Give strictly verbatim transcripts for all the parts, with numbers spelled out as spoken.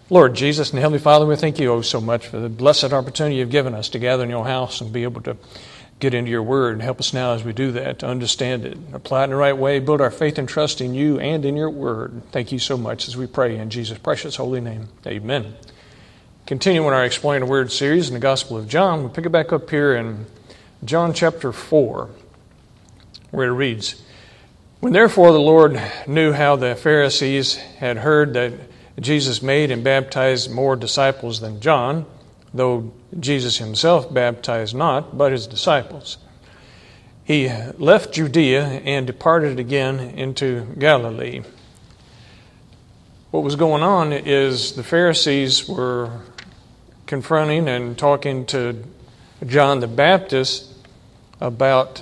Lord Jesus and Heavenly Father, we thank you oh so much for the blessed opportunity you've given us to gather in your house and be able to get into your word. Help us now as we do that to understand it, apply it in the right way, build our faith and trust in you and in your word. Thank you so much as we pray in Jesus' precious holy name. Amen. Continuing our Explain the Word series in the Gospel of John, we'll pick it back up here in John chapter four, where it reads, When therefore the Lord knew how the Pharisees had heard that Jesus made and baptized more disciples than John, though Jesus himself baptized not, but his disciples, he left Judea and departed again into Galilee. What was going on is the Pharisees were confronting and talking to John the Baptist about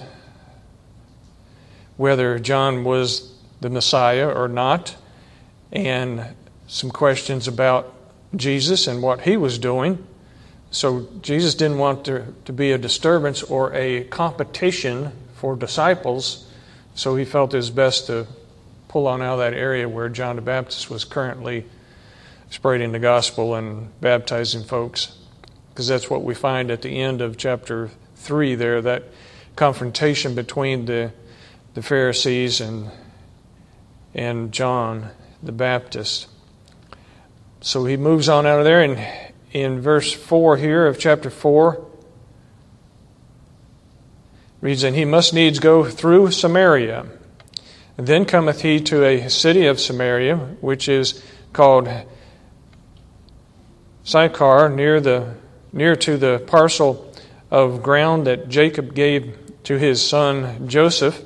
whether John was the Messiah or not, and some questions about Jesus and what he was doing. So Jesus didn't want there to be a disturbance or a competition for disciples, so he felt it was best to pull on out of that area where John the Baptist was currently spreading the gospel and baptizing folks, because that's what we find at the end of chapter three there, that confrontation between the the Pharisees and and John the Baptist. So he moves on out of there, and in verse four here of chapter four, reads, And he must needs go through Samaria. And then cometh he to a city of Samaria, which is called Sychar, near the near to the parcel of ground that Jacob gave to his son Joseph.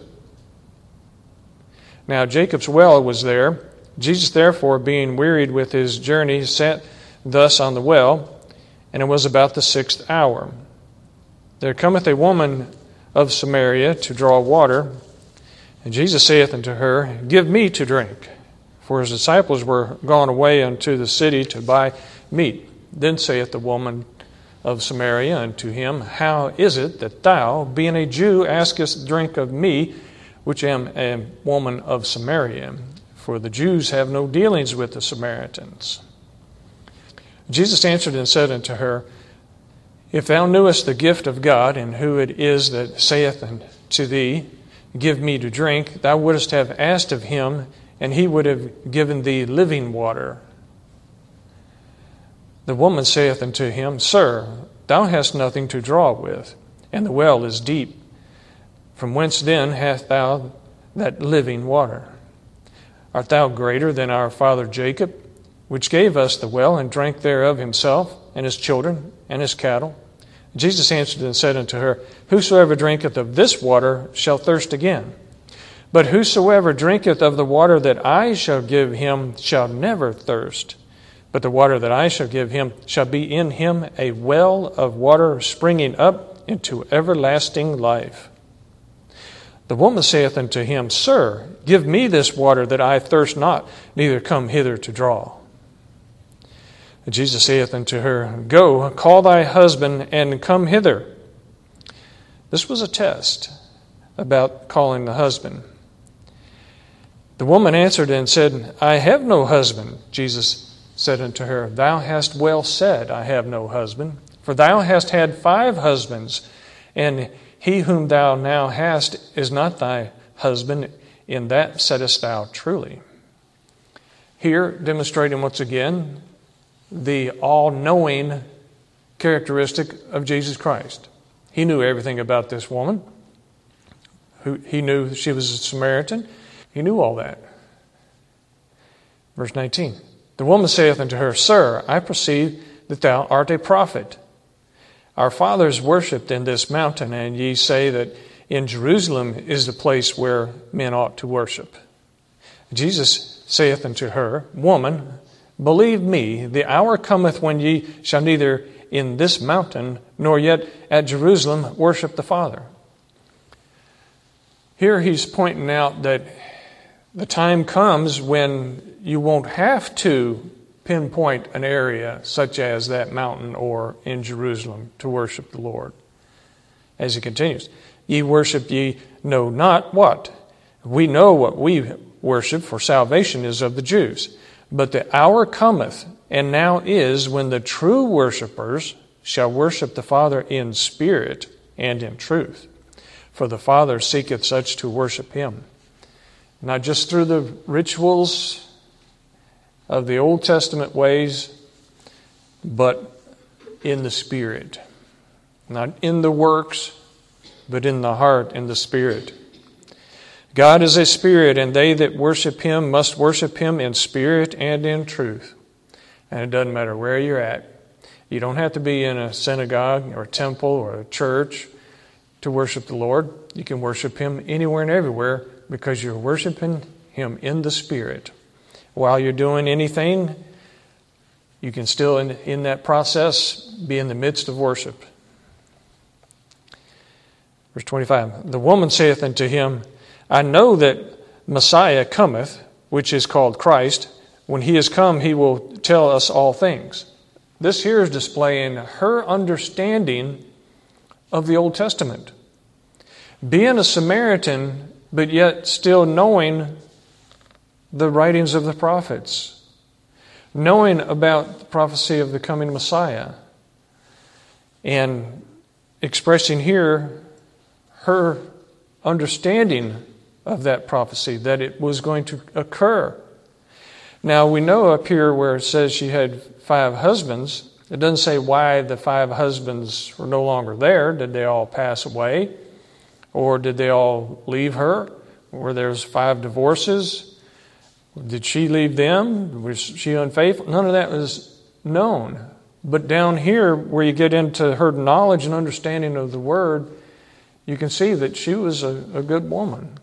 Now Jacob's well was there. Jesus therefore, being wearied with his journey, sat thus on the well, and it was about the sixth hour. There cometh a woman of Samaria to draw water, and Jesus saith unto her, Give me to drink. For his disciples were gone away unto the city to buy meat. Then saith the woman of Samaria unto him, How is it that thou, being a Jew, askest drink of me, which am a woman of Samaria? For the Jews have no dealings with the Samaritans. Jesus answered and said unto her, If thou knewest the gift of God, and who it is that saith unto thee, Give me to drink, thou wouldst have asked of him, and he would have given thee living water. The woman saith unto him, Sir, thou hast nothing to draw with, and the well is deep. From whence then hast thou that living water? Art thou greater than our father Jacob, which gave us the well, and drank thereof himself, and his children, and his cattle? Jesus answered and said unto her, Whosoever drinketh of this water shall thirst again. But whosoever drinketh of the water that I shall give him shall never thirst. But the water that I shall give him shall be in him a well of water springing up into everlasting life. The woman saith unto him, Sir, give me this water that I thirst not, neither come hither to draw. And Jesus saith unto her, Go, call thy husband, and come hither. This was a test about calling the husband. The woman answered and said, I have no husband. Jesus said unto her, Thou hast well said, I have no husband. For thou hast had five husbands, and he whom thou now hast is not thy husband. In that saidst thou truly. Here, demonstrating once again the all-knowing characteristic of Jesus Christ. He knew everything about this woman. He knew she was a Samaritan. He knew all that. Verse nineteen. The woman saith unto her, Sir, I perceive that thou art a prophet. Our fathers worshipped in this mountain, and ye say that in Jerusalem is the place where men ought to worship. Jesus saith unto her, Woman, believe me, the hour cometh when ye shall neither in this mountain nor yet at Jerusalem worship the Father. Here he's pointing out that the time comes when you won't have to pinpoint an area such as that mountain or in Jerusalem to worship the Lord. As he continues, Ye worship ye know not what. We know what we worship, for salvation is of the Jews. But the hour cometh, and now is, when the true worshipers shall worship the Father in spirit and in truth. For the Father seeketh such to worship him. Not just through the rituals of the Old Testament ways, but in the Spirit. Not in the works, but in the heart and the Spirit. God is a Spirit, and they that worship him must worship him in spirit and in truth. And it doesn't matter where you're at. You don't have to be in a synagogue or a temple or a church to worship the Lord. You can worship him anywhere and everywhere because you're worshiping him in the Spirit. While you're doing anything, you can still, in, in that process, be in the midst of worship. Verse twenty-five, the woman saith unto him, I know that Messiah cometh, which is called Christ. When he is come, he will tell us all things. This here is displaying her understanding of the Old Testament. Being a Samaritan, but yet still knowing the writings of the prophets. Knowing about the prophecy of the coming Messiah. And expressing here her understanding of that prophecy, that it was going to occur. Now we know up here where it says she had five husbands, it doesn't say why the five husbands were no longer there. Did they all pass away? Or did they all leave her? Or there's five divorces? Did she leave them? Was she unfaithful? None of that was known. But down here, where you get into her knowledge and understanding of the Word, you can see that she was a, a good woman.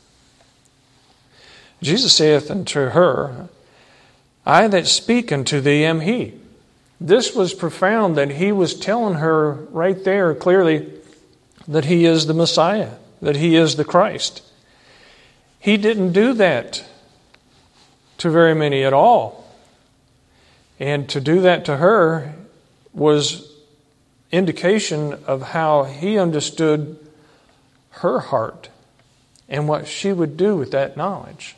Jesus saith unto her, I that speak unto thee am he. This was profound, that he was telling her right there clearly that he is the Messiah, that he is the Christ. He didn't do that to very many at all. And to do that to her was indication of how he understood her heart and what she would do with that knowledge.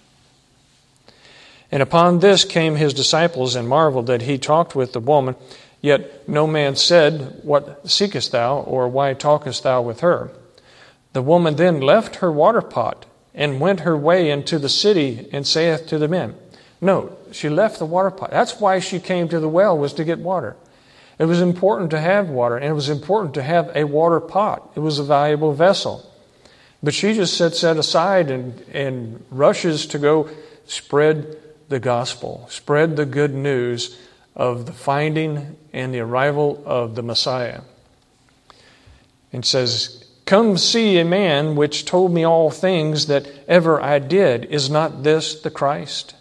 And upon this came his disciples and marveled that he talked with the woman. Yet no man said, What seekest thou? Or why talkest thou with her? The woman then left her water pot and went her way into the city and saith to the men. No, she left the water pot. That's why she came to the well, was to get water. It was important to have water, and it was important to have a water pot. It was a valuable vessel. But she just sets that aside and, and rushes to go spread the gospel, spread the good news of the finding and the arrival of the Messiah. It says, Come see a man which told me all things that ever I did. Is not this the Christ?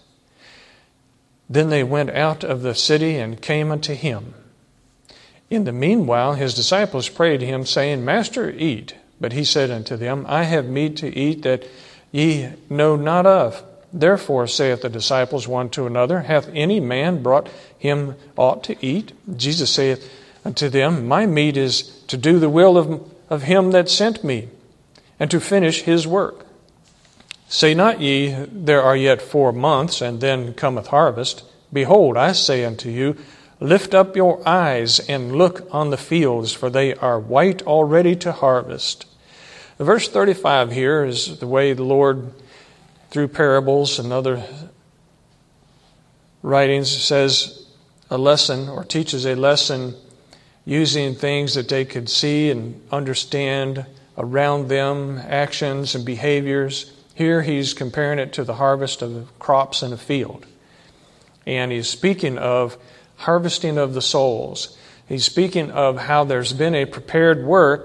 Then they went out of the city and came unto him. In the meanwhile his disciples prayed him, saying, Master, eat. But he said unto them, I have meat to eat that ye know not of. Therefore saith the disciples one to another, Hath any man brought him aught to eat? Jesus saith unto them, My meat is to do the will of, of him that sent me, and to finish his work. Say not ye, There are yet four months, and then cometh harvest. Behold, I say unto you, Lift up your eyes and look on the fields, for they are white already to harvest. Verse thirty-five here is the way the Lord, through parables and other writings, says a lesson or teaches a lesson using things that they could see and understand around them, actions and behaviors. Here he's comparing it to the harvest of crops in a field. And he's speaking of harvesting of the souls. He's speaking of how there's been a prepared work,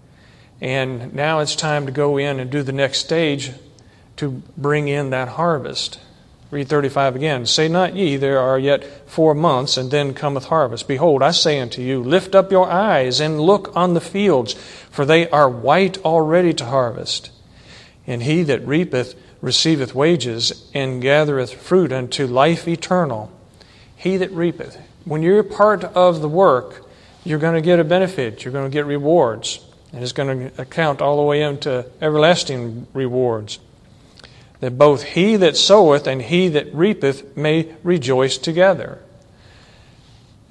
and now it's time to go in and do the next stage to bring in that harvest. Read thirty-five again. Say not ye, There are yet four months, and then cometh harvest. Behold, I say unto you, Lift up your eyes and look on the fields, for they are white already to harvest. And he that reapeth receiveth wages, and gathereth fruit unto life eternal. He that reapeth. When you're part of the work, you're going to get a benefit. You're going to get rewards. And it's going to account all the way into everlasting rewards. That both he that soweth and he that reapeth may rejoice together.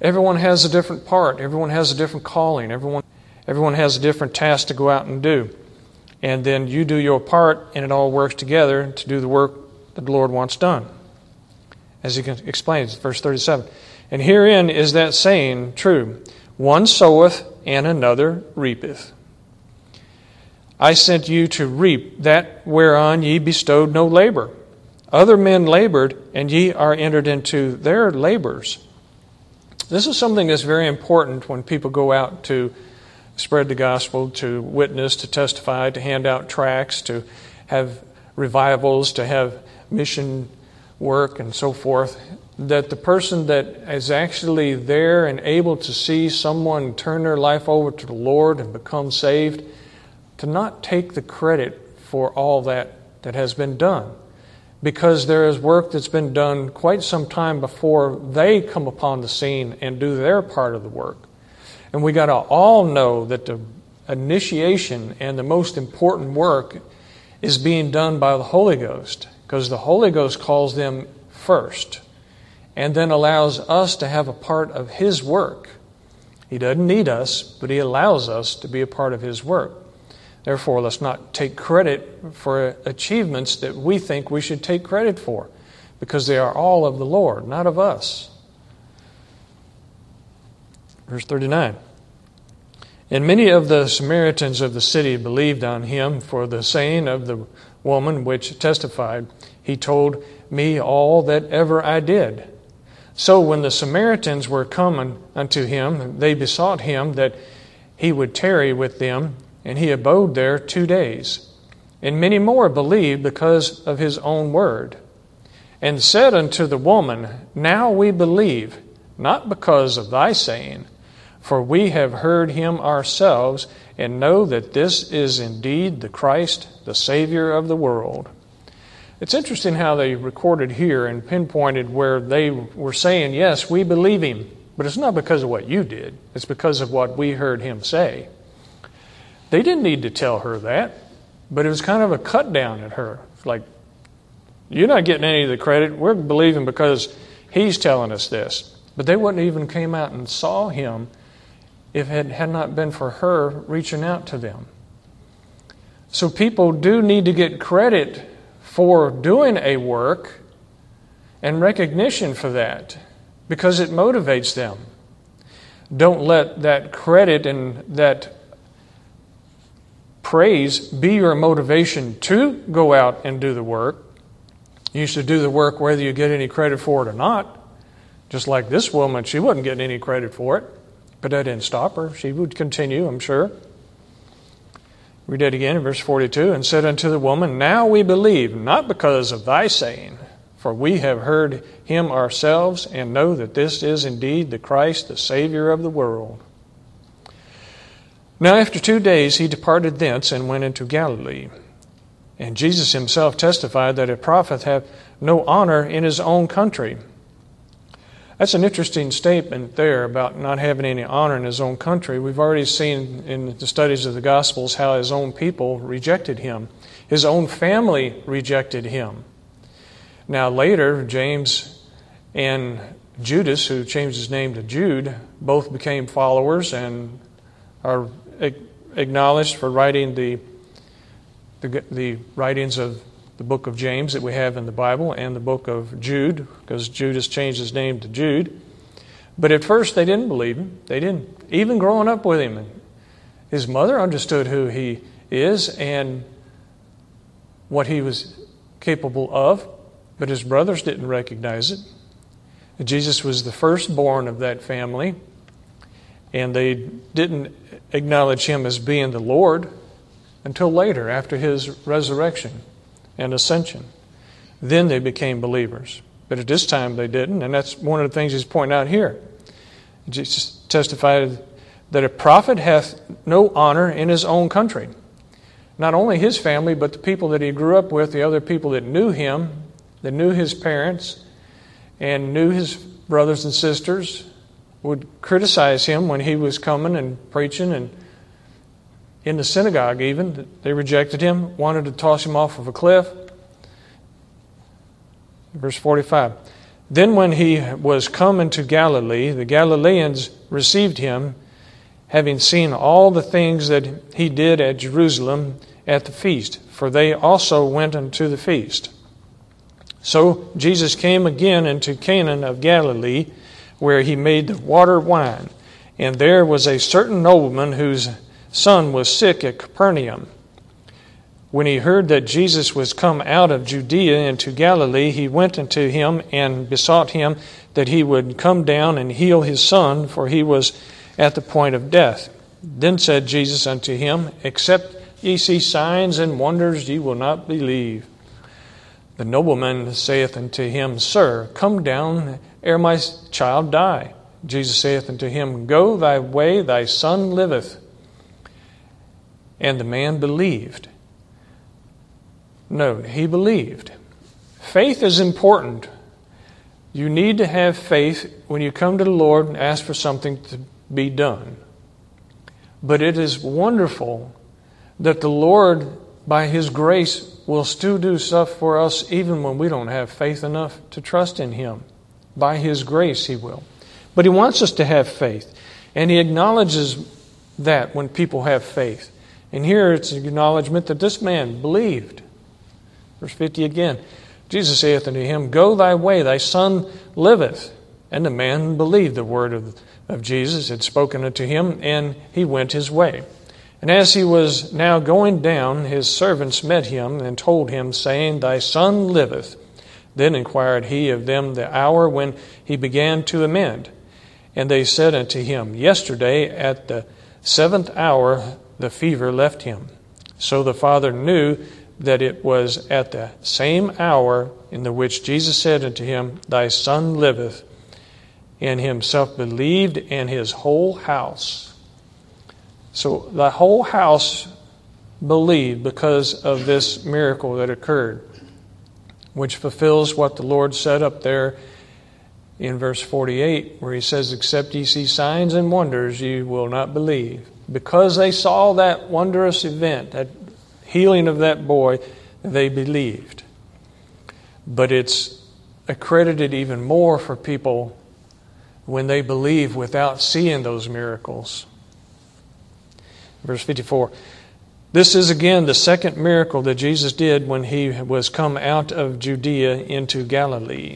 Everyone has a different part. Everyone has a different calling. Everyone, everyone has a different task to go out and do. And then you do your part, and it all works together to do the work that the Lord wants done. As he explains, verse thirty-seven. And herein is that saying true, one soweth and another reapeth. I sent you to reap that whereon ye bestowed no labor. Other men labored, and ye are entered into their labors. This is something that's very important when people go out to spread the gospel, to witness, to testify, to hand out tracts, to have revivals, to have mission work and so forth, that the person that is actually there and able to see someone turn their life over to the Lord and become saved, to not take the credit for all that that has been done. Because there is work that's been done quite some time before they come upon the scene and do their part of the work. And we got to all know that the initiation and the most important work is being done by the Holy Ghost, because the Holy Ghost calls them first and then allows us to have a part of His work. He doesn't need us, but He allows us to be a part of His work. Therefore, let's not take credit for achievements that we think we should take credit for, because they are all of the Lord, not of us. Verse thirty-nine. And many of the Samaritans of the city believed on Him for the saying of the woman which testified, He told me all that ever I did. So when the Samaritans were come unto Him, they besought Him that He would tarry with them, and He abode there two days. And many more believed because of His own word. And said unto the woman, Now we believe, not because of thy saying, for we have heard Him ourselves, and know that this is indeed the Christ, the Savior of the world. It's interesting how they recorded here and pinpointed where they were saying, yes, we believe Him, but it's not because of what you did. It's because of what we heard Him say. They didn't need to tell her that, but it was kind of a cut down at her. It's like, you're not getting any of the credit. We're believing because He's telling us this. But they wouldn't even came out and saw Him if it had not been for her reaching out to them. So people do need to get credit for doing a work and recognition for that, because it motivates them. Don't let that credit and that praise be your motivation to go out and do the work. You should do the work whether you get any credit for it or not. Just like this woman, she wasn't getting any credit for it, but that didn't stop her. She would continue, I'm sure. Read it again in verse forty-two. And said unto the woman, Now we believe, not because of thy saying, for we have heard Him ourselves, and know that this is indeed the Christ, the Savior of the world. Now after two days He departed thence, and went into Galilee. And Jesus Himself testified that a prophet hath no honor in his own country. That's an interesting statement there about not having any honor in his own country. We've already seen in the studies of the Gospels how His own people rejected Him. His own family rejected Him. Now later, James and Judas, who changed his name to Jude, both became followers and are acknowledged for writing the, the, the writings of the book of James that we have in the Bible, and the book of Jude, because Judas changed his name to Jude. But at first they didn't believe him. They didn't. Even growing up with him. His mother understood who he is and what he was capable of, but his brothers didn't recognize it. Jesus was the firstborn of that family, and they didn't acknowledge Him as being the Lord until later, after His resurrection and ascension. Then they became believers. But at this time they didn't, and that's one of the things He's pointing out here. Jesus testified that a prophet hath no honor in his own country. Not only his family, but the people that he grew up with, the other people that knew him, that knew his parents, and knew his brothers and sisters, would criticize him when he was coming and preaching, and in the synagogue even. They rejected him, wanted to toss him off of a cliff. Verse forty-five. Then when he was come into Galilee, the Galileans received him, having seen all the things that he did at Jerusalem at the feast, for they also went unto the feast. So Jesus came again into Cana of Galilee, where he made the water wine. And there was a certain nobleman whose son was sick at Capernaum. When he heard that Jesus was come out of Judea into Galilee, he went unto him and besought him that he would come down and heal his son, for he was at the point of death. Then said Jesus unto him, Except ye see signs and wonders, ye will not believe. The nobleman saith unto him, Sir, come down ere my child die. Jesus saith unto him, Go thy way, thy son liveth. And the man believed. Note, he believed. Faith is important. You need to have faith when you come to the Lord and ask for something to be done. But it is wonderful that the Lord, by His grace, will still do stuff for us even when we don't have faith enough to trust in Him. By His grace, He will. But He wants us to have faith. And He acknowledges that when people have faith. And here it's an acknowledgement that this man believed. Verse fifty again. Jesus saith unto him, Go thy way, thy son liveth. And the man believed the word of, of Jesus had spoken unto him, and he went his way. And as he was now going down, his servants met him and told him, saying, Thy son liveth. Then inquired he of them the hour when he began to amend. And they said unto him, Yesterday at the seventh hour the fever left him. So the father knew that it was at the same hour in the which Jesus said unto him, Thy son liveth. And himself believed, and his whole house. So the whole house believed because of this miracle that occurred, which fulfills what the Lord said up there in verse forty-eight, where He says, Except ye see signs and wonders, ye will not believe. Because they saw that wondrous event, that healing of that boy, they believed. But it's accredited even more for people when they believe without seeing those miracles. Verse fifty-four. This is again the second miracle that Jesus did when He was come out of Judea into Galilee.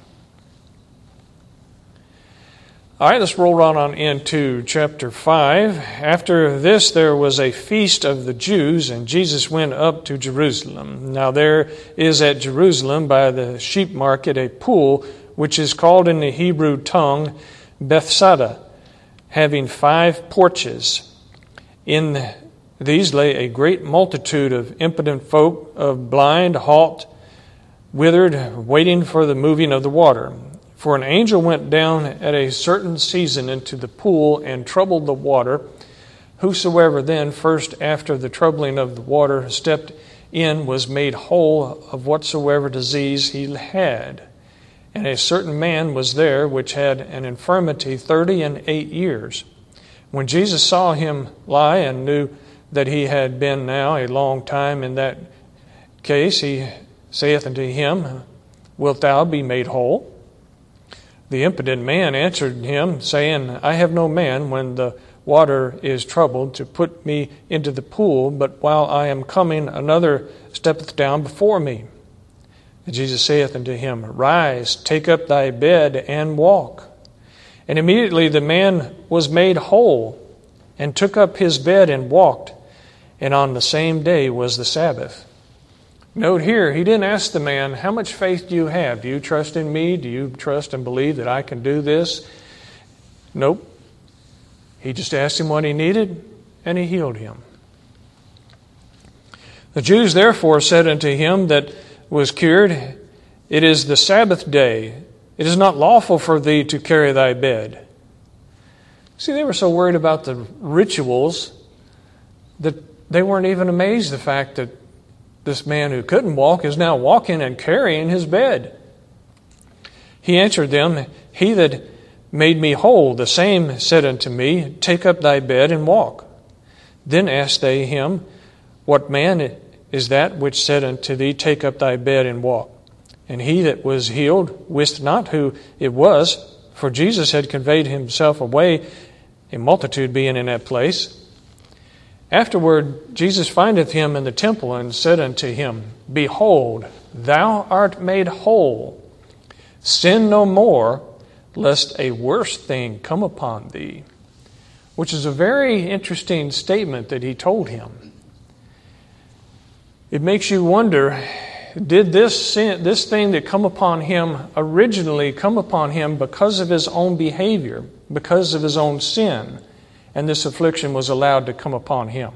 All right, let's roll right on into chapter five. After this, there was a feast of the Jews, and Jesus went up to Jerusalem. Now there is at Jerusalem by the sheep market a pool, which is called in the Hebrew tongue Bethsaida, having five porches. In these lay a great multitude of impotent folk, of blind, halt, withered, waiting for the moving of the water. For an angel went down at a certain season into the pool and troubled the water. Whosoever then first after the troubling of the water stepped in was made whole of whatsoever disease he had. And a certain man was there which had an infirmity thirty and eight years. When Jesus saw him lie and knew that he had been now a long time in that case, he saith unto him, Wilt thou be made whole? The impotent man answered him, saying, I have no man, when the water is troubled, to put me into the pool, but while I am coming, another steppeth down before me. And Jesus saith unto him, Rise, take up thy bed, and walk. And immediately the man was made whole, and took up his bed and walked. And on the same day was the Sabbath. Note here, he didn't ask the man, how much faith do you have? Do you trust in me? Do you trust and believe that I can do this? Nope. He just asked him what he needed, and he healed him. The Jews therefore said unto him that was cured, It is the Sabbath day. It is not lawful for thee to carry thy bed. See, they were so worried about the rituals that they weren't even amazed the fact that this man who couldn't walk is now walking and carrying his bed. He answered them, He that made me whole, the same said unto me, Take up thy bed and walk. Then asked they him, What man is that which said unto thee, Take up thy bed and walk? And he that was healed wist not who it was, for Jesus had conveyed himself away, a multitude being in that place. Afterward Jesus findeth him in the temple, and said unto him, Behold, thou art made whole. Sin no more, lest a worse thing come upon thee. Which is a very interesting statement that he told him. It makes you wonder, did this sin, this thing that come upon him originally come upon him because of his own behavior, because of his own sin, and this affliction was allowed to come upon him?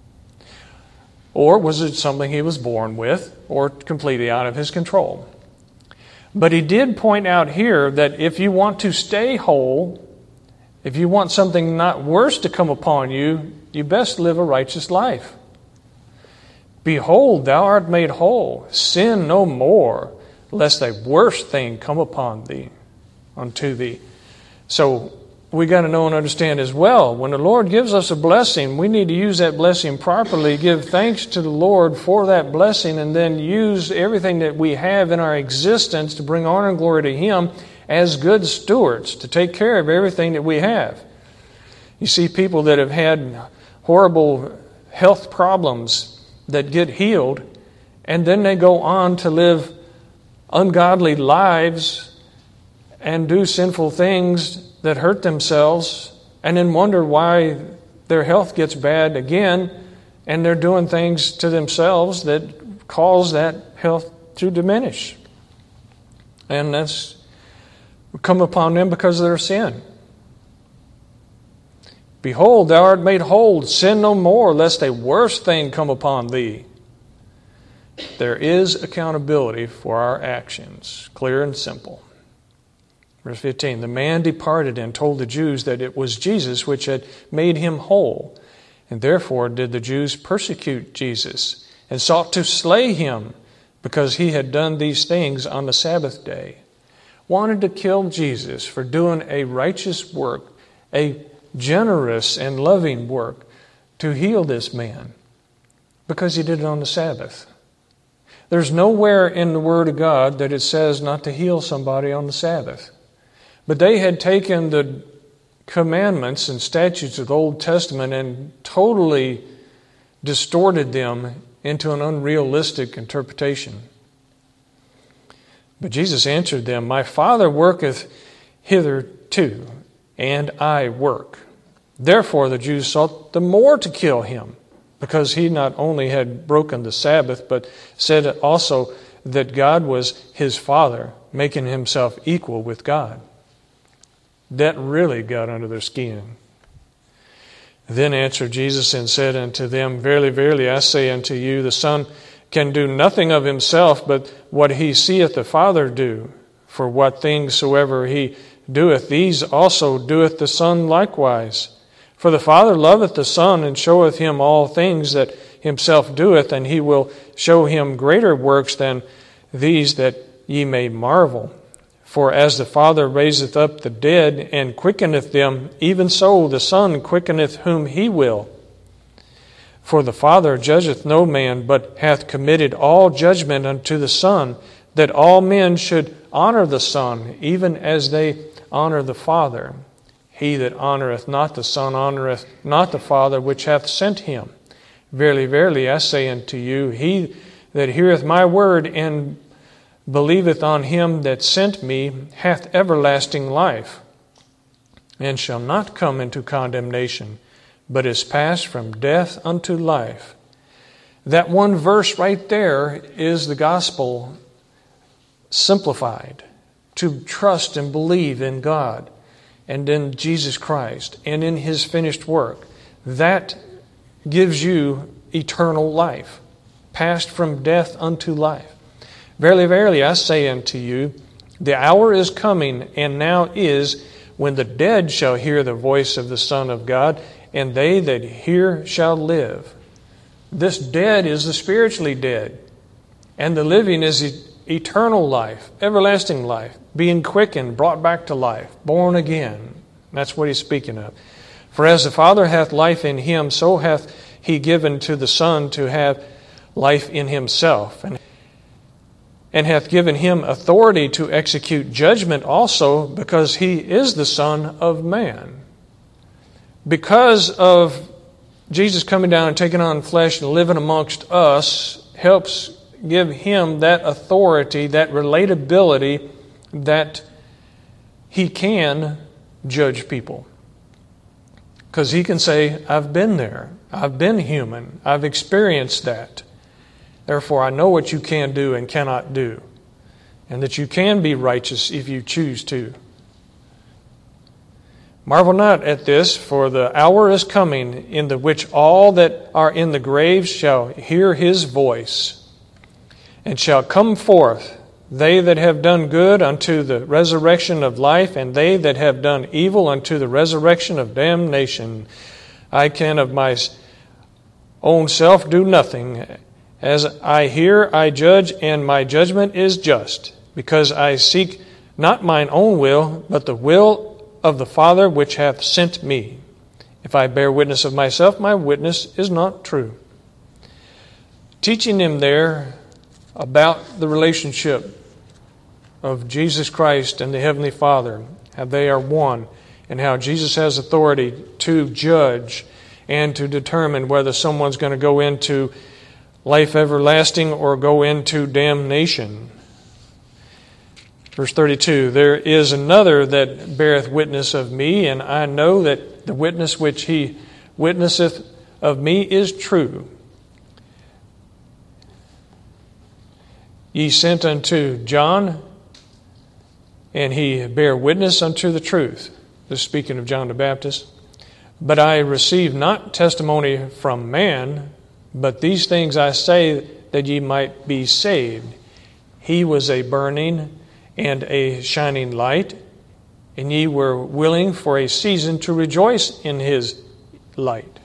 Or was it something he was born with, or completely out of his control? But he did point out here that if you want to stay whole, if you want something not worse to come upon you, you best live a righteous life. Behold, thou art made whole. Sin no more, lest a worse thing come upon thee, unto thee. So we got to know and understand as well, when the Lord gives us a blessing, we need to use that blessing properly, give thanks to the Lord for that blessing, and then use everything that we have in our existence to bring honor and glory to Him as good stewards, to take care of everything that we have. You see people that have had horrible health problems that get healed, and then they go on to live ungodly lives and do sinful things that hurt themselves, and then wonder why their health gets bad again, and they're doing things to themselves that cause that health to diminish. And that's come upon them because of their sin. Behold, thou art made whole. Sin no more, lest a worse thing come upon thee. There is accountability for our actions, clear and simple. Verse fifteen, the man departed and told the Jews that it was Jesus which had made him whole. And therefore did the Jews persecute Jesus, and sought to slay him, because he had done these things on the Sabbath day. Wanted to kill Jesus for doing a righteous work, a generous and loving work to heal this man, because he did it on the Sabbath. There's nowhere in the Word of God that it says not to heal somebody on the Sabbath. But they had taken the commandments and statutes of the Old Testament and totally distorted them into an unrealistic interpretation. But Jesus answered them, My Father worketh hitherto, and I work. Therefore the Jews sought the more to kill him, because he not only had broken the Sabbath, but said also that God was his Father, making himself equal with God. That really got under their skin. Then answered Jesus and said unto them, Verily, verily, I say unto you, the Son can do nothing of himself, but what he seeth the Father do. For what things soever he doeth, these also doeth the Son likewise. For the Father loveth the Son, and showeth him all things that himself doeth, and he will show him greater works than these, that ye may marvel. For as the Father raiseth up the dead, and quickeneth them, even so the Son quickeneth whom he will. For the Father judgeth no man, but hath committed all judgment unto the Son, that all men should honor the Son, even as they honor the Father. He that honoreth not the Son honoreth not the Father which hath sent him. Verily, verily, I say unto you, he that heareth my word and believeth on him that sent me hath everlasting life, and shall not come into condemnation, but is passed from death unto life. That one verse right there is the gospel simplified. To trust and believe in God and in Jesus Christ and in His finished work. That gives you eternal life, passed from death unto life. Verily, verily, I say unto you, the hour is coming, and now is, when the dead shall hear the voice of the Son of God, and they that hear shall live. This dead is the spiritually dead, and the living is eternal life, everlasting life, being quickened, brought back to life, born again. That's what he's speaking of. For as the Father hath life in him, so hath he given to the Son to have life in himself. And and hath given him authority to execute judgment also, because he is the Son of Man. Because of Jesus coming down and taking on flesh and living amongst us helps give him that authority, that relatability, that he can judge people. Because he can say, I've been there. I've been human. I've experienced that. Therefore, I know what you can do and cannot do, and that you can be righteous if you choose to. Marvel not at this, for the hour is coming in the which all that are in the graves shall hear his voice, and shall come forth, they that have done good unto the resurrection of life, and they that have done evil unto the resurrection of damnation. I can of my own self do nothing. As I hear, I judge, and my judgment is just, because I seek not mine own will, but the will of the Father which hath sent me. If I bear witness of myself, my witness is not true. Teaching him there about the relationship of Jesus Christ and the Heavenly Father, how they are one, and how Jesus has authority to judge and to determine whether someone's going to go into life everlasting or go into damnation. Verse thirty-two, there is another that beareth witness of me, and I know that the witness which he witnesseth of me is true. Ye sent unto John, and he bare witness unto the truth. This is speaking of John the Baptist. But I receive not testimony from man, but these things I say that ye might be saved. He was a burning and a shining light, and ye were willing for a season to rejoice in his light.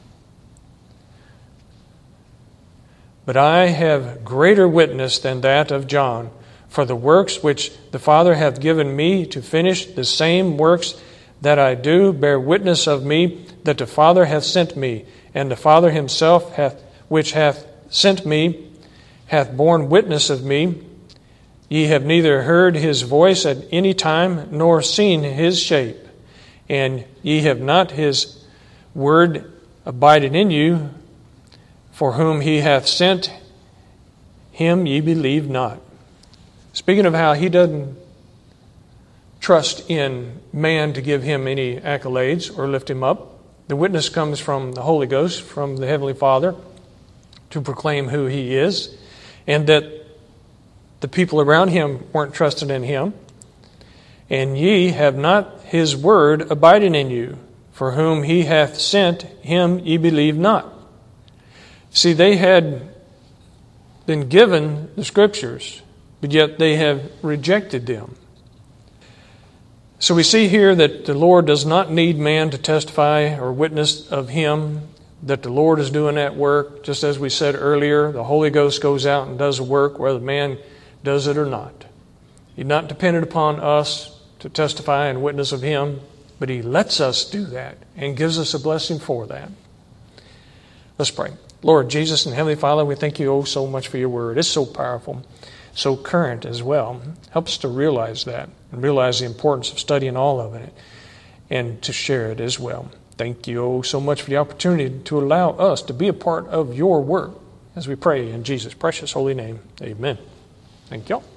But I have greater witness than that of John, for the works which the Father hath given me to finish, the same works that I do bear witness of me, that the Father hath sent me, and the Father himself hath which hath sent me, hath borne witness of me. Ye have neither heard his voice at any time, nor seen his shape. And ye have not his word abided in you, for whom he hath sent, him ye believe not. Speaking of how he doesn't trust in man to give him any accolades or lift him up, the witness comes from the Holy Ghost, from the Heavenly Father, to proclaim who he is, and that the people around him weren't trusting in him. And ye have not his word abiding in you, for whom he hath sent, him ye believe not. See, they had been given the Scriptures, but yet they have rejected them. So we see here that the Lord does not need man to testify or witness of him, that the Lord is doing that work. Just as we said earlier, the Holy Ghost goes out and does the work whether man does it or not. He's not dependent upon us to testify and witness of him, but he lets us do that and gives us a blessing for that. Let's pray. Lord Jesus and Heavenly Father, we thank you oh so much for your word. It's so powerful, so current as well. Help us to realize that and realize the importance of studying all of it and to share it as well. Thank you oh so much for the opportunity to allow us to be a part of your work as we pray in Jesus' precious holy name. Amen. Thank you all.